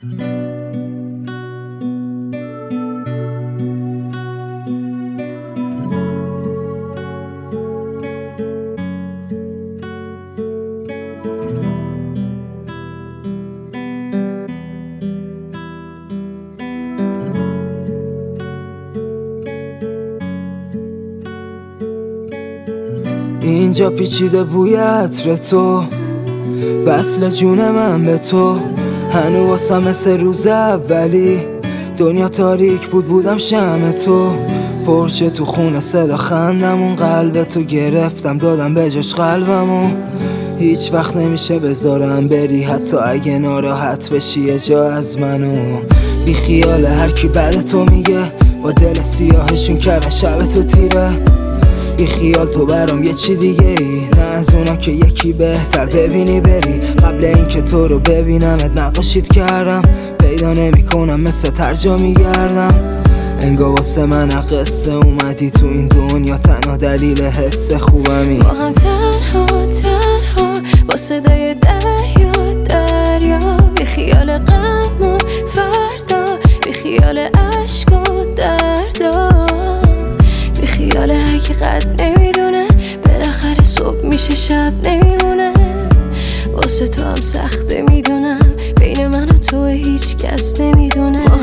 اینجا پیچیده بوی عطر تو، وصل جون من به تو. هنو واسم مثل روز اولی، دنیا تاریک بود بودم شمع تو. پرشه تو خونه صدا خندمون، قلب تو گرفتم دادم به جاش قلبمو. هیچ وقت نمیشه بذارم بری، حتی اگه ناراحت بشی یه جا از منو. بی خیال هر کی بعد تو میگه، با دل سیاهشون کردن شب تو تیره. بی خیال تو برام یه چی دیگه ای، نه از اونا که یکی بهتر ببینی بری. قبل اینکه تو رو ببینمت نقاشیت کردم، پیدا نمی کنم مثل ترجمه میگردم. انگار واسه من قصه اومدی تو این دنیا، تنها دلیل حس خوبمی. با هم تنها با صدای دریا، بی خیال غم و فردا، بی خیال عشق و دردا، بی خیال حقیقت نمیدونه بالاخره صبح میشه شب نمیمونه. واسه تو هم سخته میدونم، بین من و تو هیچ کس نمیدونه. ما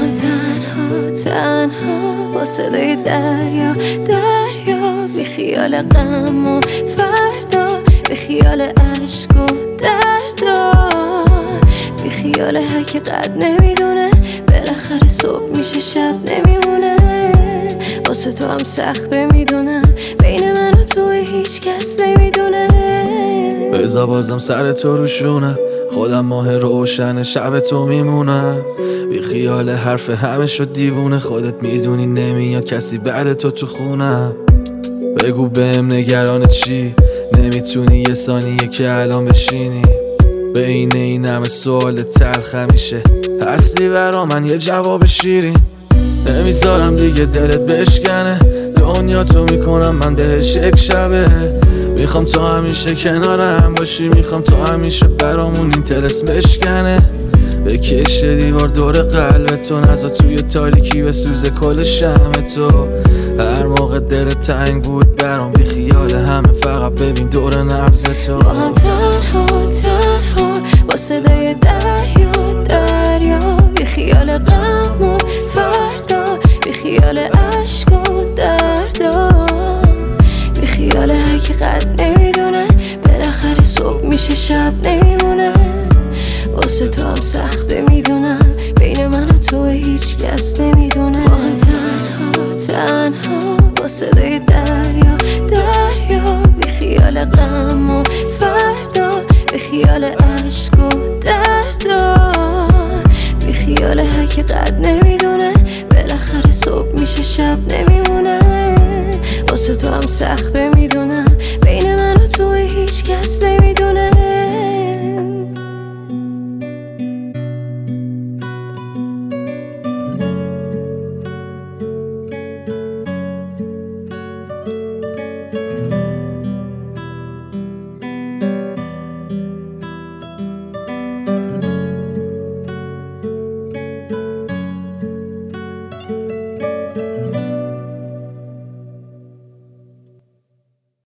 تنها با صدای دریا، بی خیال غم و فردا، بی خیال عشق و دردا، بی خیال حقیقت نمیدونه بالاخره صبح میشه شب نمیمونه. واسه تو هم سخته میدونم، بین من و تو هیچ کس نمیدونه. بذار بازم سر تو روشونه، خودم ماه روشن شب تو میمونم. بی خیال حرف همه شد دیوونه، خودت میدونی نمیاد کسی بعد تو خونم. بگو بهم نگران چی، نمیتونی یه ثانیه که الان بشینی. بین این همه سوال تلخ همیشه هستی برا من یه جواب شیرین. نمیذارم دیگه دلت بشکنه، دنیا تو میکنم من بهش یک شبه. میخوام تو همیشه کنارم باشی، میخوام تو همیشه برامون این طلسم بشکنه. بکشه دیوار دور قلبتو، نذار توی تاریکی بسوزه کل شمع تو. هر موقع دل تنگ بود برام، بی خیال همه فقط ببین دور نبض تو. با هم تنها با صدای دریا، بی خیال غم و فردا، بی خیال عشق و دردا، بی خیال حقیقت نمیدونه بالاخره صبح میشه شب نمیمونه. واسه تو هم سخته میدونم، بین من و تو هیچ کس نمیدونه. ما تنها با صدای دریا، بی خیال غم و فردا، بی خیال عشق و دردا، بی خیال حقیقت نمیدونه بالاخره صبح میشه شب نمیمونه. واسه تو هم سخته میدونم، بین من و تو هیچ کس نمیدونه.